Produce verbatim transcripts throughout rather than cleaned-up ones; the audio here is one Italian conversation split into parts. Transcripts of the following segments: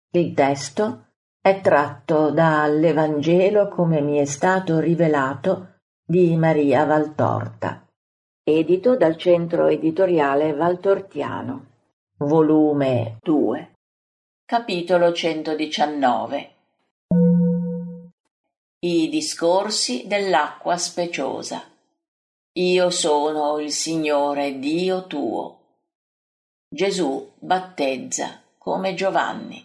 Il testo è tratto dall'Evangelo come mi è stato rivelato di Maria Valtorta, edito dal Centro Editoriale Valtortiano, volume due, capitolo centodiciannove. I discorsi dell'acqua speciosa. Io sono il Signore Dio tuo. Gesù battezza come Giovanni.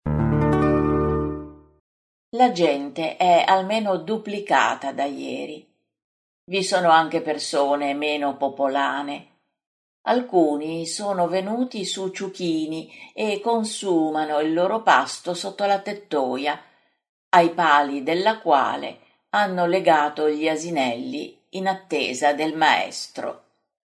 La gente è almeno duplicata da ieri. Vi sono anche persone meno popolane. Alcuni sono venuti su ciuchini e consumano il loro pasto sotto la tettoia, ai pali della quale hanno legato gli asinelli in attesa del maestro.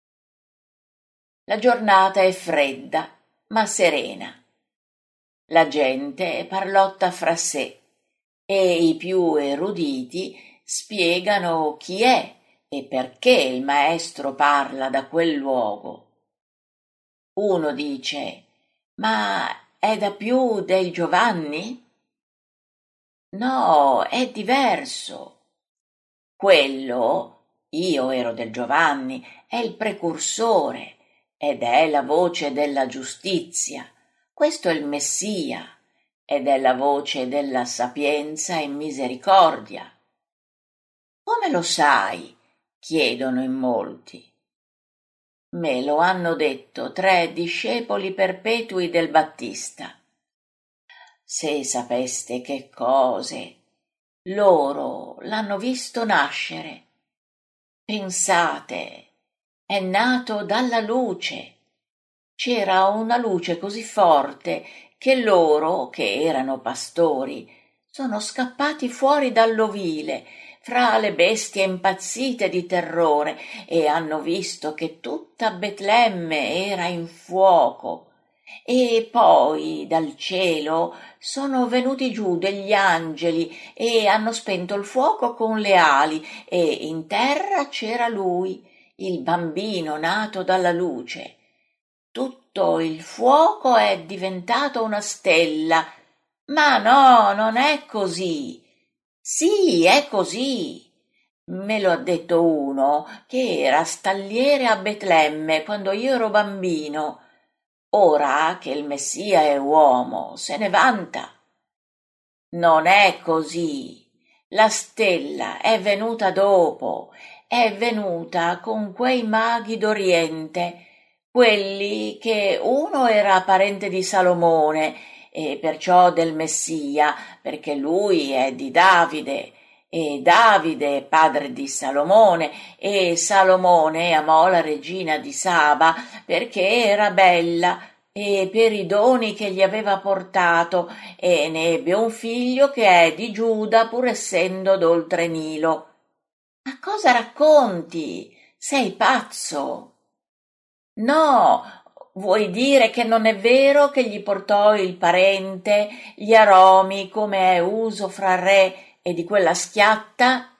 La giornata è fredda, ma serena. La gente parlotta fra sé e i più eruditi spiegano chi è e perché il maestro parla da quel luogo. Uno dice: «Ma è da più dei Giovanni?» «No, è diverso. Quello, io ero del Giovanni, è il precursore ed è la voce della giustizia. Questo è il Messia ed è la voce della sapienza e misericordia». «Come lo sai?» chiedono in molti. Me lo hanno detto tre discepoli perpetui del Battista. Se sapeste che cose, loro l'hanno visto nascere. Pensate, è nato dalla luce. C'era una luce così forte che loro, che erano pastori, sono scappati fuori dall'ovile, fra le bestie impazzite di terrore, e hanno visto che tutta Betlemme era in fuoco. E poi dal cielo sono venuti giù degli angeli e hanno spento il fuoco con le ali, e in terra c'era lui, il bambino nato dalla luce. Tutto il fuoco è diventato una stella. Ma no, non è così. Sì, è così. Me lo ha detto uno che era stalliere a Betlemme quando io ero bambino. Ora che il Messia è uomo, se ne vanta. Non è così. La stella è venuta dopo, è venuta con quei maghi d'Oriente, quelli che uno era parente di Salomone e perciò del Messia, perché lui è di Davide, e Davide è padre di Salomone, e Salomone amò la regina di Saba perché era bella e per i doni che gli aveva portato, e ne ebbe un figlio che è di Giuda pur essendo d'oltre Nilo. Ma cosa racconti? Sei pazzo? No, vuoi dire che non è vero che gli portò il parente gli aromi come è uso fra re e di quella schiatta?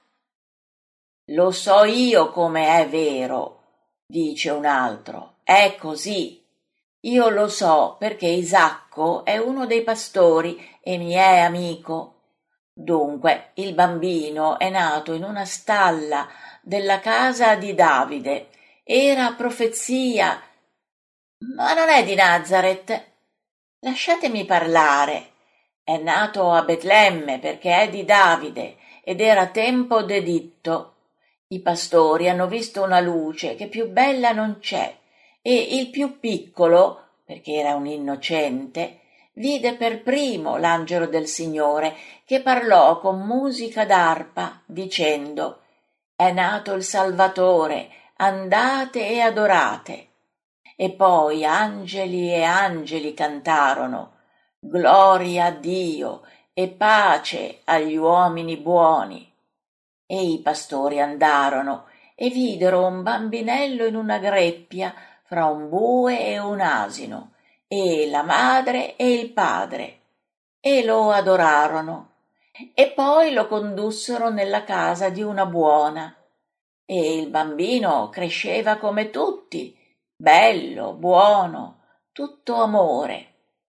Lo so io come è vero, dice un altro, è così. Io lo so perché Isacco è uno dei pastori e mi è amico. Dunque, il bambino è nato in una stalla della casa di Davide. Era profezia. Ma non è di Nazaret. Lasciatemi parlare. È nato a Betlemme perché è di Davide ed era tempo d'editto. I pastori hanno visto una luce che più bella non c'è, e il più piccolo, perché era un innocente, vide per primo l'angelo del Signore che parlò con musica d'arpa dicendo: «È nato il Salvatore, andate e adorate». E poi angeli e angeli cantarono: «Gloria a Dio e pace agli uomini buoni». E i pastori andarono e videro un bambinello in una greppia fra un bue e un asino, e la madre e il padre, e lo adorarono. E poi lo condussero nella casa di una buona. E il bambino cresceva come tutti, bello, buono, tutto amore.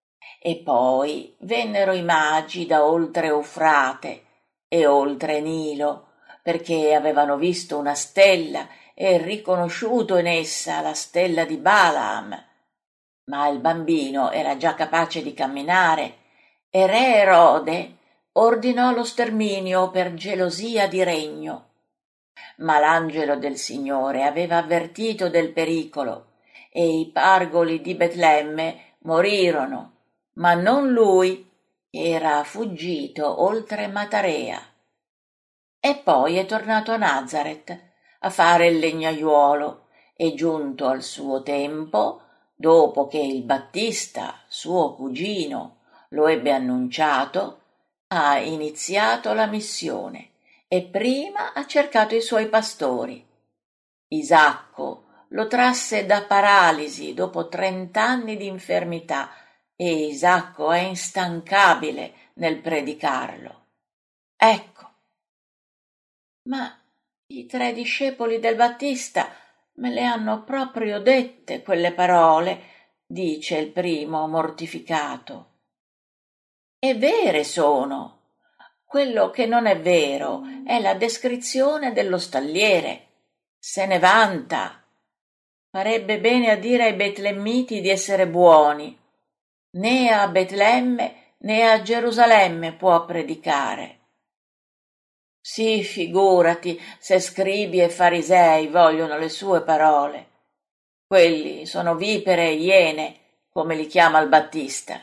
E poi vennero i magi da oltre Eufrate e oltre Nilo, perché avevano visto una stella e riconosciuto in essa la stella di Balaam. Ma il bambino era già capace di camminare e re Erode ordinò lo sterminio per gelosia di regno. Ma l'angelo del Signore aveva avvertito del pericolo e i pargoli di Betlemme morirono, ma non lui, che era fuggito oltre Matarea. E poi è tornato a Nazaret a fare il legnaiuolo e, giunto al suo tempo, dopo che il Battista, suo cugino, lo ebbe annunciato, ha iniziato la missione e prima ha cercato i suoi pastori. Isacco lo trasse da paralisi dopo trent'anni di infermità e Isacco è instancabile nel predicarlo. Ecco. Ma i tre discepoli del Battista me le hanno proprio dette quelle parole, dice il primo mortificato. E vere sono. Quello che non è vero è la descrizione dello stalliere. Se ne vanta. Farebbe bene a dire ai betlemmiti di essere buoni. Né a Betlemme né a Gerusalemme può predicare. Sì, figurati se scribi e farisei vogliono le sue parole. Quelli sono vipere e iene, come li chiama il Battista.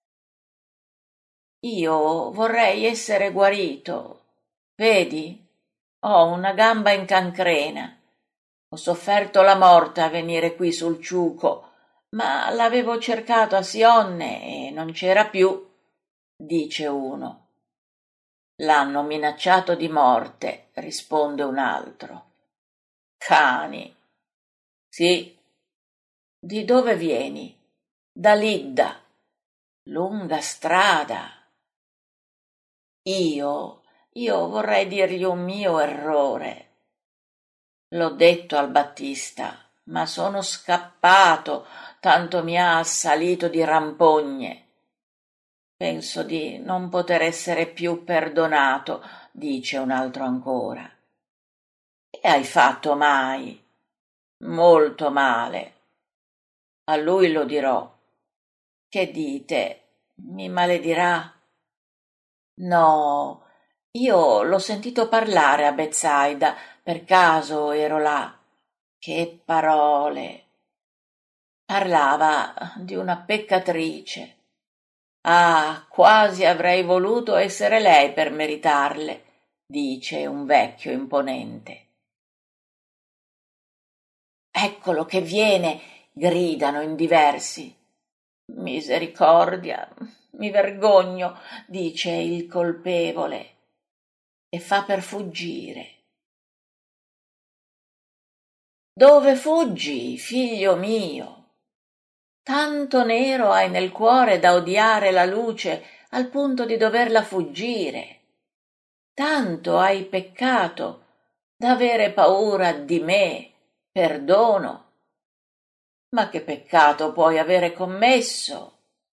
Io vorrei essere guarito. Vedi, ho una gamba in cancrena. Ho sofferto la morte a venire qui sul ciuco, ma l'avevo cercato a Sionne e non c'era più, dice uno. L'hanno minacciato di morte, risponde un altro. Cani. Sì. Di dove vieni? Da Lidda. Lunga strada. Io, io vorrei dirgli un mio errore. L'ho detto al Battista, ma sono scappato, tanto mi ha assalito di rampogne. Penso di non poter essere più perdonato, dice un altro ancora. Che hai fatto mai? Molto male. A lui lo dirò. Che dite? Mi maledirà? No, io l'ho sentito parlare a Betsaida, per caso ero là. Che parole! Parlava di una peccatrice. Ah, quasi avrei voluto essere lei per meritarle, dice un vecchio imponente. Eccolo che viene, gridano in diversi. Misericordia, mi vergogno, dice il colpevole, e fa per fuggire. Dove fuggi, figlio mio? Tanto nero hai nel cuore da odiare la luce al punto di doverla fuggire. Tanto hai peccato da avere paura di me, perdono. Ma che peccato puoi avere commesso?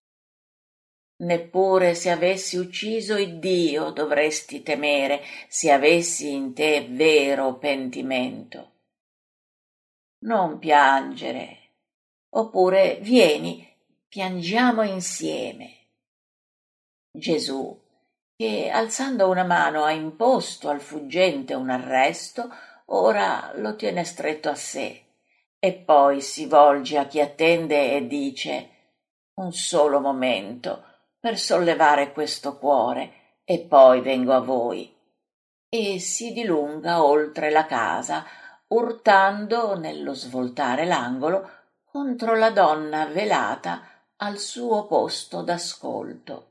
Neppure se avessi ucciso Iddio dovresti temere, se avessi in te vero pentimento. Non piangere, oppure vieni, piangiamo insieme. Gesù, che alzando una mano ha imposto al fuggente un arresto, ora lo tiene stretto a sé, e poi si volge a chi attende e dice: un solo momento per sollevare questo cuore, e poi vengo a voi. E si dilunga oltre la casa, urtando nello svoltare l'angolo contro la donna velata al suo posto d'ascolto.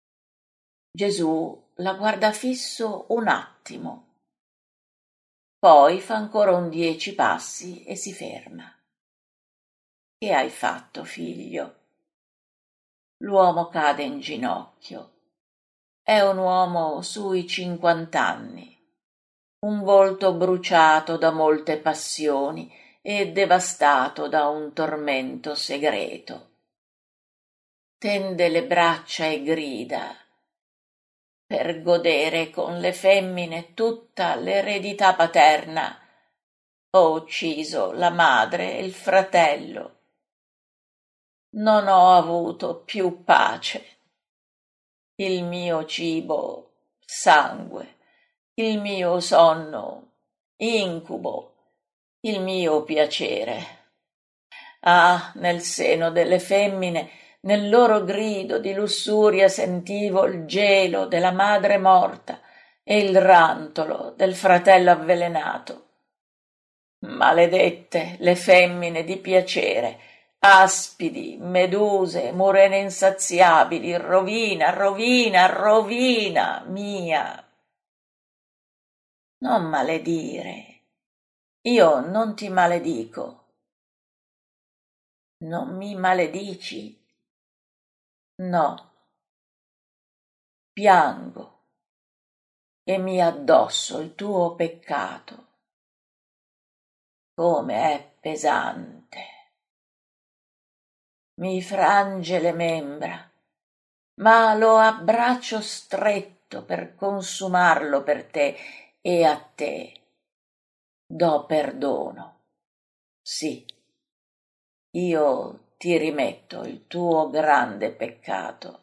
Gesù la guarda fisso un attimo, poi fa ancora un dieci passi e si ferma. Che hai fatto, figlio? L'uomo cade in ginocchio. È un uomo sui cinquant'anni, un volto bruciato da molte passioni e devastato da un tormento segreto. tende le braccia e grida, per godere con le femmine tutta l'eredità paterna, ho ucciso la madre e il fratello. Non ho avuto più pace. Il mio cibo, sangue, il mio sonno, incubo, il mio piacere. Ah, nel seno delle femmine, nel loro grido di lussuria sentivo il gelo della madre morta e il rantolo del fratello avvelenato. Maledette le femmine di piacere, aspidi, meduse, murene insaziabili, rovina, rovina, rovina mia. Non maledire, io non ti maledico. Non mi maledici? No. Piango e mi addosso il tuo peccato. Come è pesante. Mi frange le membra, ma lo abbraccio stretto per consumarlo per te e a te do perdono. Sì, io ti rimetto il tuo grande peccato.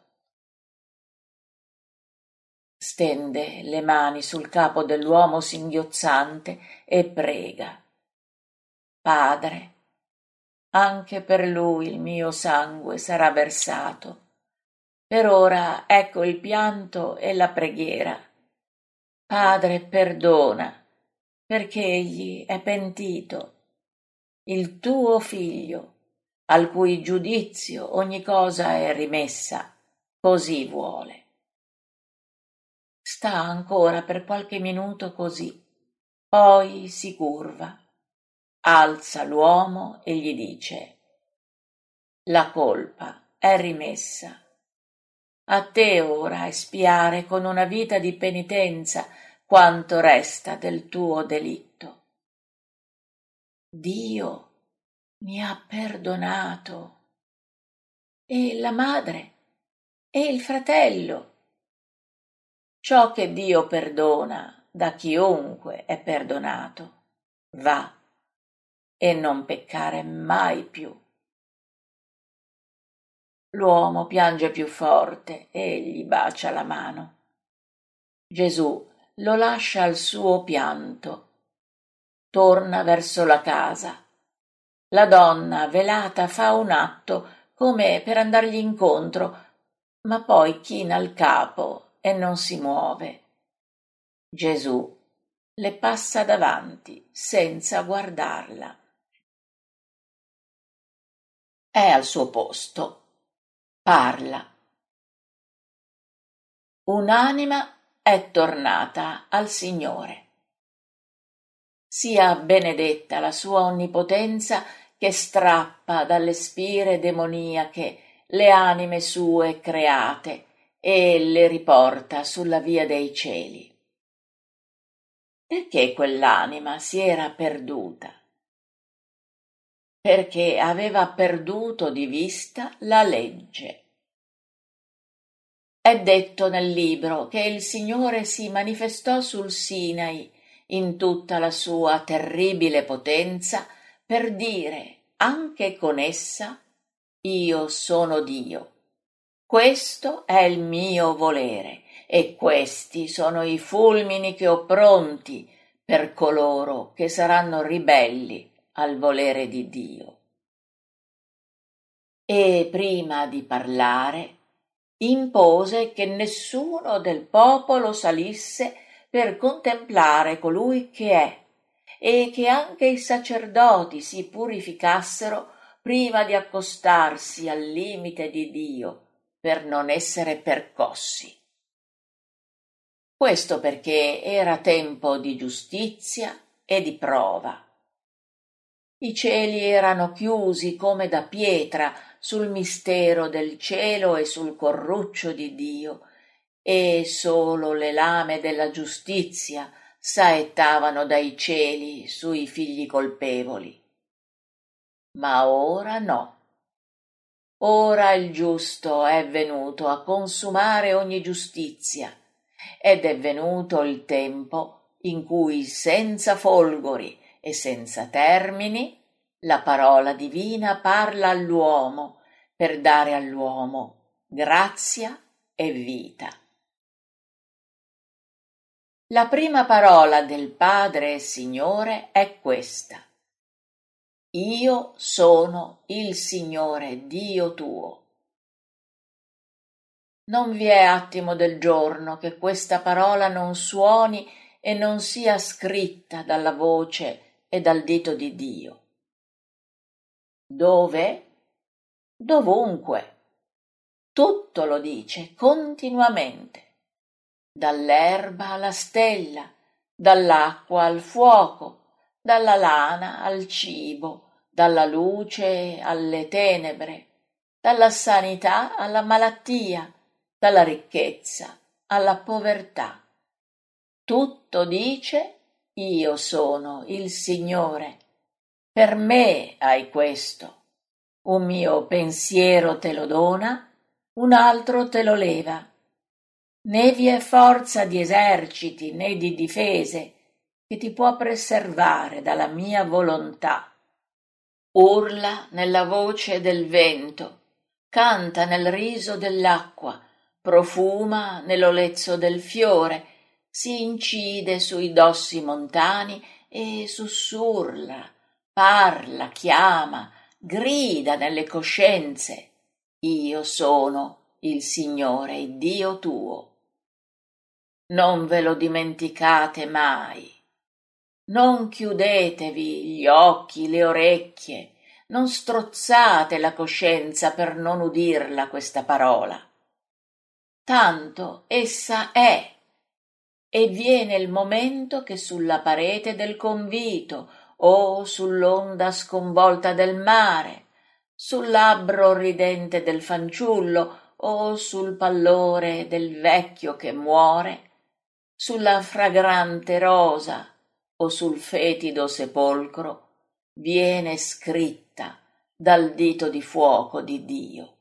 Stende le mani sul capo dell'uomo singhiozzante e prega. Padre, anche per lui il mio sangue sarà versato. Per ora ecco il pianto e la preghiera. Padre, perdona, perché egli è pentito. Il tuo figlio, al cui giudizio ogni cosa è rimessa, così vuole. Sta ancora per qualche minuto così, poi si curva, alza l'uomo e gli dice: la colpa è rimessa. A te ora espiare con una vita di penitenza quanto resta del tuo delitto. Dio mi ha perdonato. E la madre? E il fratello? Ciò che Dio perdona da chiunque è perdonato. Va e non peccare mai più. L'uomo piange più forte e gli bacia la mano. Gesù lo lascia al suo pianto. Torna verso la casa. La donna velata fa un atto come per andargli incontro, ma poi china il capo e non si muove. Gesù le passa davanti senza guardarla. È al suo posto. Parla. Un'anima è tornata al Signore. Sia benedetta la sua onnipotenza che strappa dalle spire demoniache le anime sue create e le riporta sulla via dei cieli. Perché quell'anima si era perduta? Perché aveva perduto di vista la legge. È detto nel libro che il Signore si manifestò sul Sinai in tutta la sua terribile potenza per dire anche con essa: io sono Dio. Questo è il mio volere e questi sono i fulmini che ho pronti per coloro che saranno ribelli al volere di Dio. E prima di parlare impose che nessuno del popolo salisse per contemplare colui che è, e che anche i sacerdoti si purificassero prima di accostarsi al limite di Dio, per non essere percossi. Questo perché era tempo di giustizia e di prova. I cieli erano chiusi come da pietra sul mistero del cielo e sul corruccio di Dio, e solo le lame della giustizia saettavano dai cieli sui figli colpevoli. Ma ora no. Ora il giusto è venuto a consumare ogni giustizia, ed è venuto il tempo in cui senza folgori e senza termini la parola divina parla all'uomo per dare all'uomo grazia e vita. La prima parola del Padre Signore è questa: Io sono il Signore Dio tuo. Non vi è attimo del giorno che questa parola non suoni e non sia scritta dalla voce e dal dito di Dio. Dove? Dovunque. Tutto lo dice continuamente. Dall'erba alla stella, dall'acqua al fuoco, dalla lana al cibo, dalla luce alle tenebre, dalla sanità alla malattia, dalla ricchezza alla povertà. Tutto dice: io sono il Signore. Per me hai questo. Un mio pensiero te lo dona, un altro te lo leva. Né vi è forza di eserciti né di difese che ti può preservare dalla mia volontà. Urla nella voce del vento, canta nel riso dell'acqua, profuma nell'olezzo del fiore, si incide sui dossi montani e sussurra, parla, chiama, grida nelle coscienze. Io sono il Signore Dio tuo. Non ve lo dimenticate mai. Non chiudetevi gli occhi, le orecchie, non strozzate la coscienza per non udirla questa parola. Tanto essa è, e viene il momento che sulla parete del convito o sull'onda sconvolta del mare, sul labbro ridente del fanciullo o sul pallore del vecchio che muore, sulla fragrante rosa o sul fetido sepolcro, viene scritta dal dito di fuoco di Dio.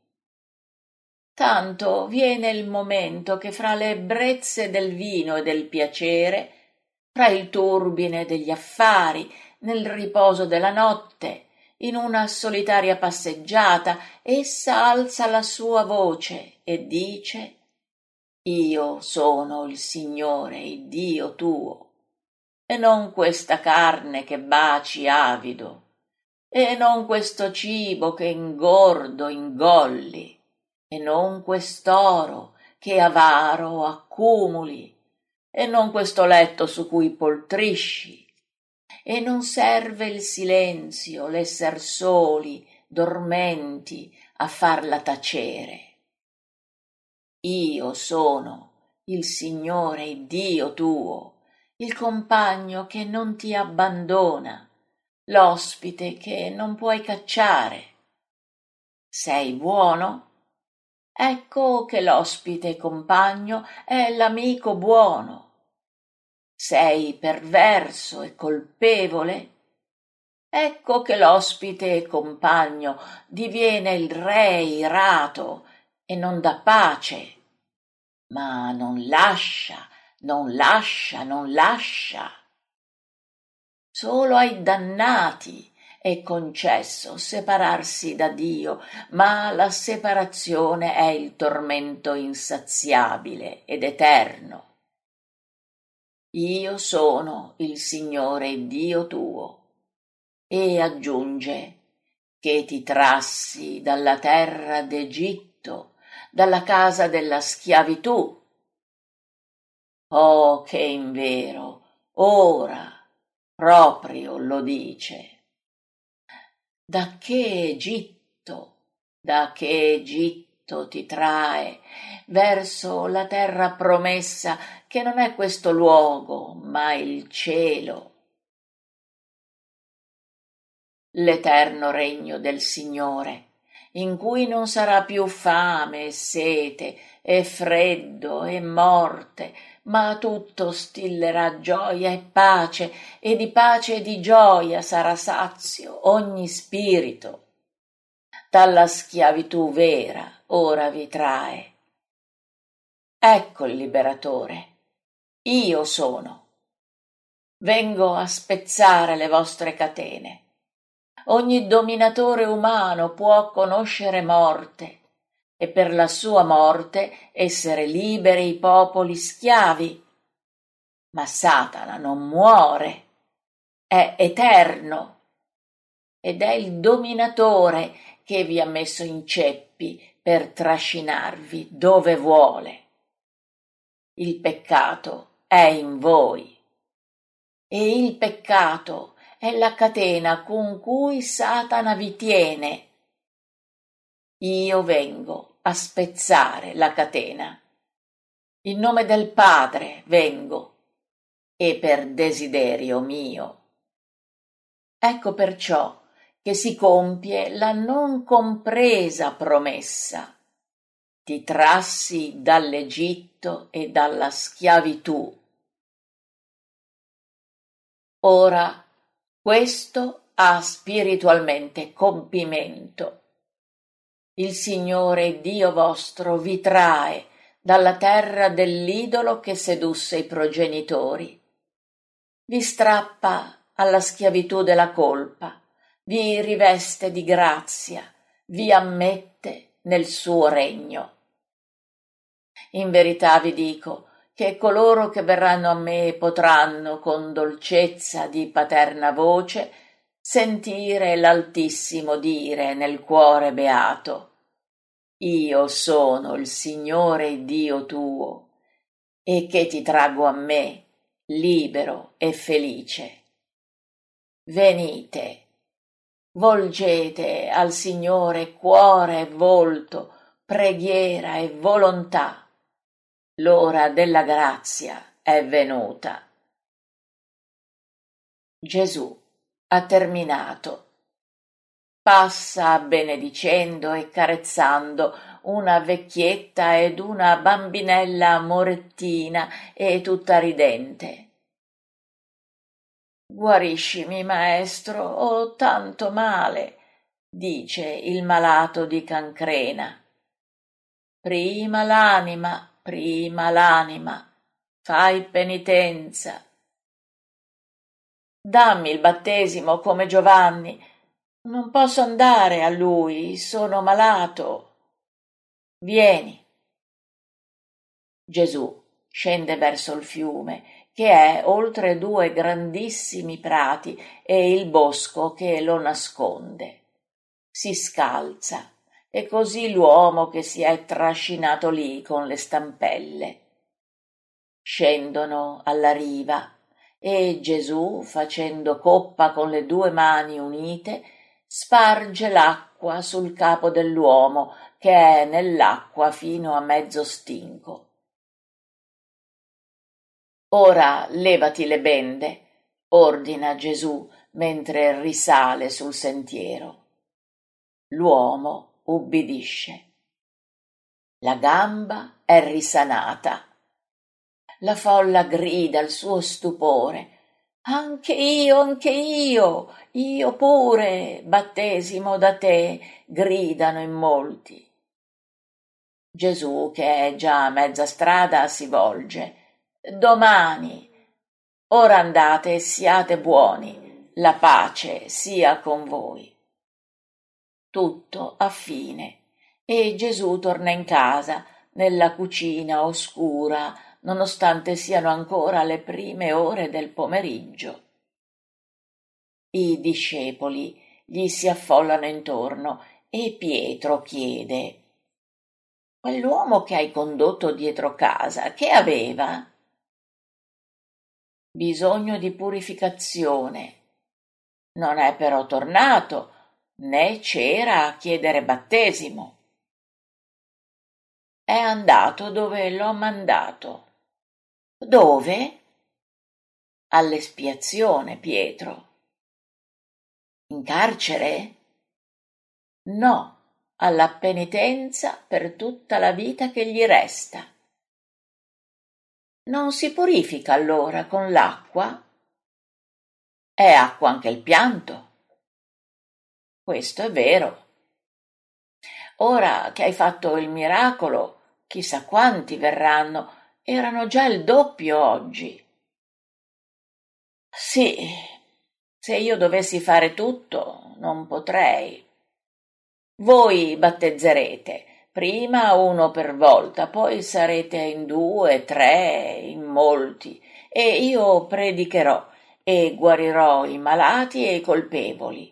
Tanto viene il momento che fra le ebbrezze del vino e del piacere, fra il turbine degli affari, nel riposo della notte, in una solitaria passeggiata, essa alza la sua voce e dice: io sono il Signore, il Dio tuo, e non questa carne che baci avido, e non questo cibo che ingordo ingolli, e non quest'oro che avaro accumuli, e non questo letto su cui poltrisci, e non serve il silenzio, l'esser soli, dormenti, a farla tacere. Io sono il Signore Dio tuo, il compagno che non ti abbandona, l'ospite che non puoi cacciare. Sei buono? Ecco che l'ospite compagno è l'amico buono. Sei perverso e colpevole? Ecco che l'ospite compagno diviene il re irato e non dà pace, ma non lascia, non lascia, non lascia. Solo ai dannati è concesso separarsi da Dio, ma la separazione è il tormento insaziabile ed eterno. Io sono il Signore Dio tuo. E aggiunge che ti trassi dalla terra d'Egitto, dalla casa della schiavitù. Oh, che invero, ora proprio lo dice. Da che Egitto, da che Egitto ti trae verso la terra promessa, che non è questo luogo, ma il cielo. L'eterno regno del Signore, in cui non sarà più fame e sete e freddo e morte, ma tutto stillerà gioia e pace, e di pace e di gioia sarà sazio ogni spirito. dalla schiavitù vera ora vi trae. Ecco il liberatore, io sono. Vengo a spezzare le vostre catene. Ogni dominatore umano può conoscere morte e per la sua morte essere liberi i popoli schiavi. Ma Satana non muore, è eterno ed è il dominatore che vi ha messo in ceppi per trascinarvi dove vuole. Il peccato è in voi e il peccato è la catena con cui Satana vi tiene. Io vengo a spezzare la catena. In nome del Padre vengo e per desiderio mio. Ecco perciò che si compie la non compresa promessa. Ti trassi dall'Egitto e dalla schiavitù. Ora questo ha spiritualmente compimento. Il Signore Dio vostro vi trae dalla terra dell'idolo che sedusse i progenitori. Vi strappa alla schiavitù della colpa, vi riveste di grazia, vi ammette nel suo regno. In verità vi dico che coloro che verranno a me potranno con dolcezza di paterna voce sentire l'Altissimo dire nel cuore beato: io sono il Signore Dio tuo, e che ti traggo a me, libero e felice. Venite, volgete al Signore cuore e volto, preghiera e volontà. L'ora della grazia è venuta. Gesù ha terminato. Passa benedicendo e carezzando una vecchietta ed una bambinella morettina e tutta ridente. Guariscimi, maestro, ho tanto male, dice il malato di cancrena. Prima l'anima, prima l'anima, fai penitenza. Dammi il battesimo come Giovanni. Non posso andare a lui, sono malato. Vieni. Gesù scende verso il fiume, che è oltre due grandissimi prati e il bosco che lo nasconde. Si scalza, e così l'uomo che si è trascinato lì con le stampelle. Scendono alla riva e Gesù, facendo coppa con le due mani unite, sparge l'acqua sul capo dell'uomo che è nell'acqua fino a mezzo stinco. Ora levati le bende, ordina Gesù mentre risale sul sentiero. L'uomo ubbidisce. La gamba è risanata. La folla grida il suo stupore. Anche io, anche io, io pure, battesimo da te, gridano in molti. Gesù, che è già a mezza strada, si volge. Domani, ora andate e siate buoni, la pace sia con voi. Tutto a fine, e Gesù torna in casa, nella cucina oscura, nonostante siano ancora le prime ore del pomeriggio. I discepoli gli si affollano intorno e Pietro chiede: quell'uomo che hai condotto dietro casa, che aveva? Bisogno di purificazione. Non è però tornato, né c'era a chiedere battesimo. È andato dove l'ho mandato. Dove? All'espiazione, Pietro. In carcere? No, alla penitenza per tutta la vita che gli resta. Non si purifica allora con l'acqua? È acqua anche il pianto. Questo è vero. Ora che hai fatto il miracolo, chissà quanti verranno, erano già il doppio oggi. Sì, se io dovessi fare tutto, non potrei. Voi battezzerete, prima uno per volta, poi sarete in due, tre, in molti, e io predicherò e guarirò i malati e i colpevoli.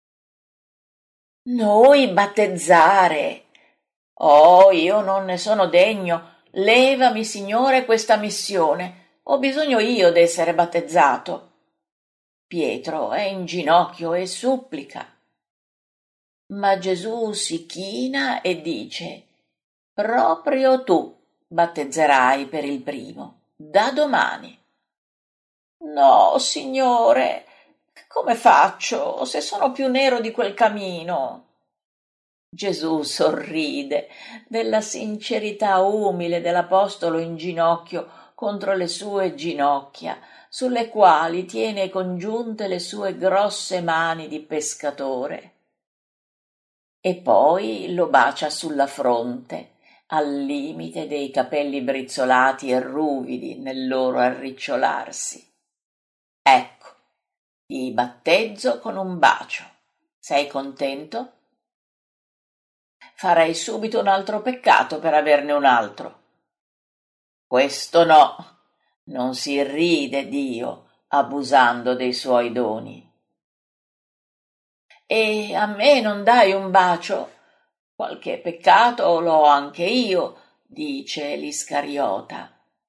Noi battezzare? Oh, io non ne sono degno. Levami, Signore, questa missione. Ho bisogno io d'essere battezzato. Pietro è in ginocchio e supplica. Ma Gesù si china e dice: proprio tu battezzerai per il primo, da domani. No, Signore, come faccio se sono più nero di quel camino? Gesù sorride della sincerità umile dell'apostolo in ginocchio contro le sue ginocchia, sulle quali tiene congiunte le sue grosse mani di pescatore. E poi lo bacia sulla fronte, al limite dei capelli brizzolati e ruvidi nel loro arricciolarsi. Ecco, ti battezzo con un bacio. Sei contento? Farei subito un altro peccato per averne un altro. Questo no, non si ride Dio abusando dei suoi doni. E a me non dai un bacio? Qualche peccato l'ho anche io, dice l'Iscariota.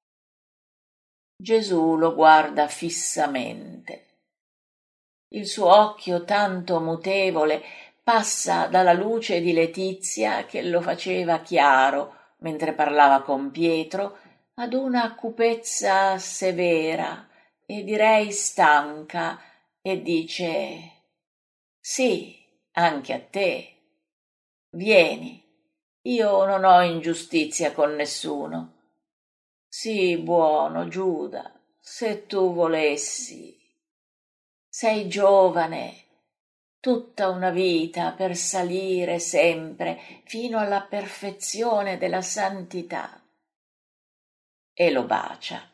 Gesù lo guarda fissamente. Il suo occhio tanto mutevole passa dalla luce di letizia che lo faceva chiaro mentre parlava con Pietro ad una cupezza severa e direi stanca, e dice: sì, anche a te. Vieni, io non ho ingiustizia con nessuno. Sii buono, Giuda, se tu volessi. Sei giovane, tutta una vita per salire sempre fino alla perfezione della santità. E lo bacia.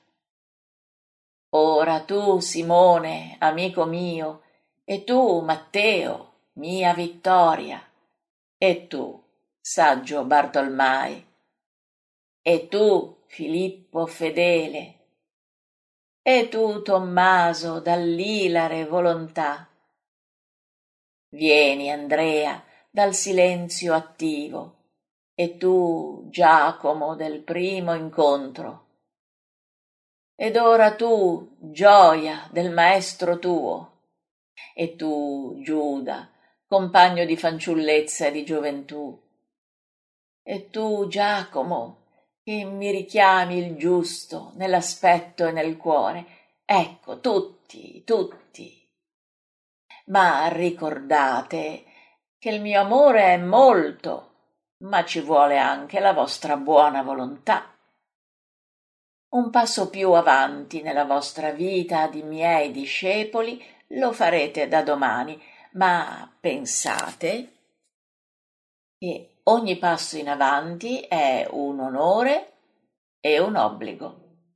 Ora tu, Simone, amico mio, e tu, Matteo, mia vittoria, e tu, saggio Bartolmai, e tu, Filippo fedele, e tu, Tommaso, dall'ilare volontà. Vieni, Andrea, dal silenzio attivo, e tu, Giacomo, del primo incontro. Ed ora tu, gioia del maestro tuo, e tu, Giuda, compagno di fanciullezza e di gioventù. E tu, Giacomo, che mi richiami il giusto nell'aspetto e nel cuore. Ecco, tutti, tutti. Ma ricordate che il mio amore è molto, ma ci vuole anche la vostra buona volontà. Un passo più avanti nella vostra vita di miei discepoli lo farete da domani, ma pensate che ogni passo in avanti è un onore e un obbligo.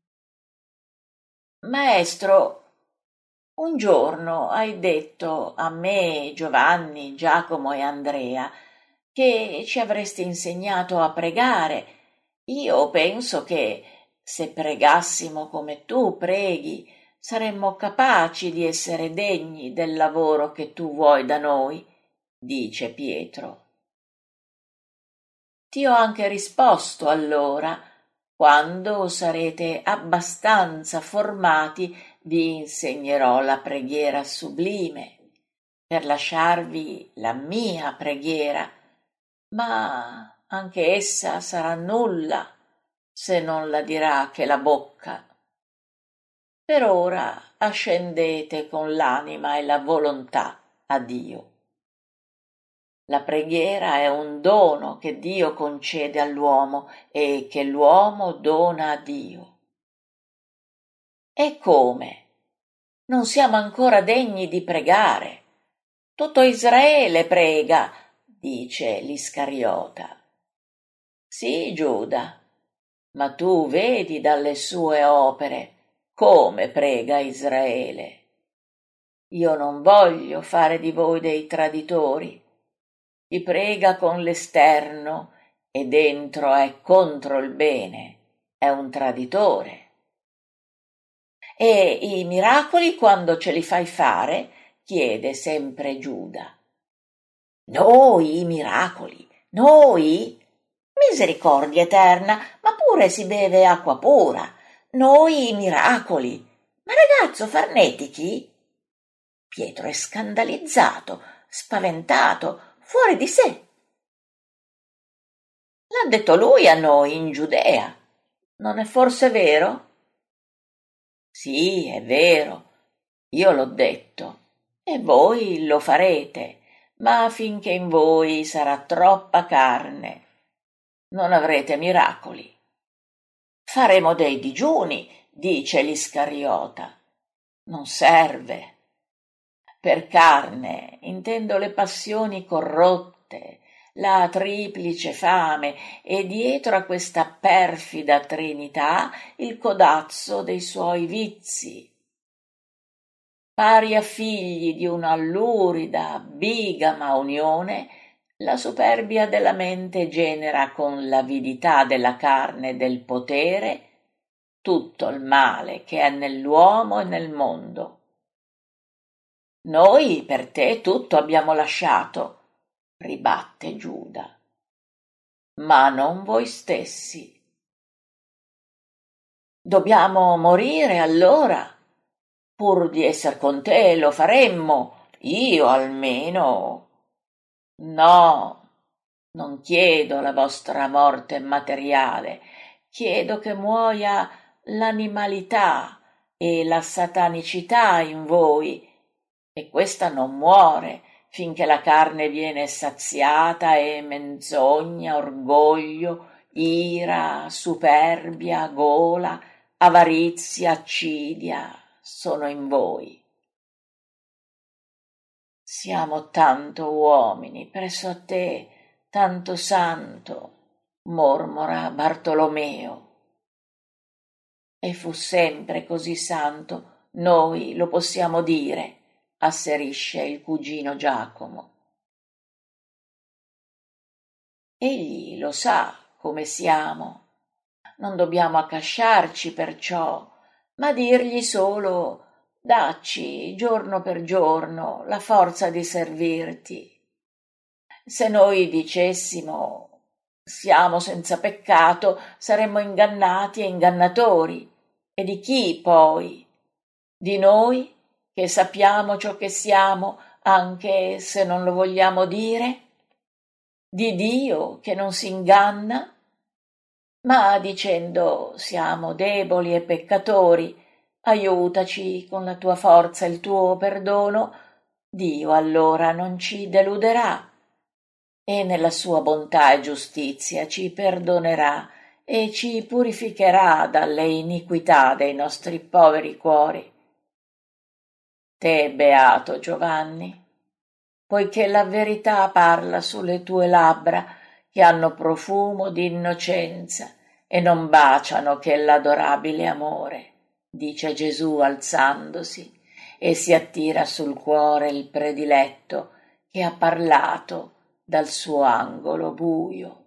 Maestro, un giorno hai detto a me, Giovanni, Giacomo e Andrea che ci avreste insegnato a pregare. Io penso che se pregassimo come tu preghi, saremmo capaci di essere degni del lavoro che tu vuoi da noi, dice Pietro. Ti ho anche risposto allora: quando sarete abbastanza formati vi insegnerò la preghiera sublime, per lasciarvi la mia preghiera, ma anche essa sarà nulla se non la dirà che la bocca. Per ora ascendete con l'anima e la volontà a Dio. La preghiera è un dono che Dio concede all'uomo e che l'uomo dona a Dio. E come? Non siamo ancora degni di pregare. Tutto Israele prega, dice l'Iscariota. Sì, Giuda, ma tu vedi dalle sue opere come prega Israele. Io non voglio fare di voi dei traditori. Chi prega con l'esterno e dentro è contro il bene, è un traditore. E i miracoli quando ce li fai fare? Chiede sempre Giuda. Noi i miracoli? Noi? Misericordia eterna, ma pure si beve acqua pura. Noi i miracoli. Ma ragazzo, farnetichi? Pietro è scandalizzato, spaventato, fuori di sé. L'ha detto lui a noi in Giudea. Non è forse vero? Sì, è vero. Io l'ho detto. E voi lo farete, ma finché in voi sarà troppa carne, non avrete miracoli. Faremo dei digiuni, dice l'Iscariota. Non serve. Per carne intendo le passioni corrotte, la triplice fame e dietro a questa perfida trinità il codazzo dei suoi vizi. Pari a figli di una lurida, bigama unione, la superbia della mente genera con l'avidità della carne e del potere tutto il male che è nell'uomo e nel mondo. Noi per te tutto abbiamo lasciato, ribatte Giuda, ma non voi stessi. Dobbiamo morire allora? Pur di esser con te lo faremmo, io almeno. No, non chiedo la vostra morte materiale, chiedo che muoia l'animalità e la satanicità in voi, e questa non muore finché la carne viene saziata e menzogna, orgoglio, ira, superbia, gola, avarizia, accidia sono in voi. Siamo tanto uomini presso a te, tanto santo, mormora Bartolomeo. E fu sempre così santo, noi lo possiamo dire, asserisce il cugino Giacomo. Egli lo sa come siamo. Non dobbiamo accasciarci perciò, ma dirgli solo: dacci giorno per giorno la forza di servirti. Se noi dicessimo siamo senza peccato, saremmo ingannati e ingannatori. E di chi poi? Di noi, che sappiamo ciò che siamo, anche se non lo vogliamo dire? Di Dio, che non si inganna? Ma dicendo siamo deboli e peccatori, aiutaci con la tua forza e il tuo perdono, Dio allora non ci deluderà e nella sua bontà e giustizia ci perdonerà e ci purificherà dalle iniquità dei nostri poveri cuori. Te, beato Giovanni, poiché la verità parla sulle tue labbra che hanno profumo di innocenza e non baciano che l'adorabile amore, dice Gesù alzandosi e si attira sul cuore il prediletto che ha parlato dal suo angolo buio.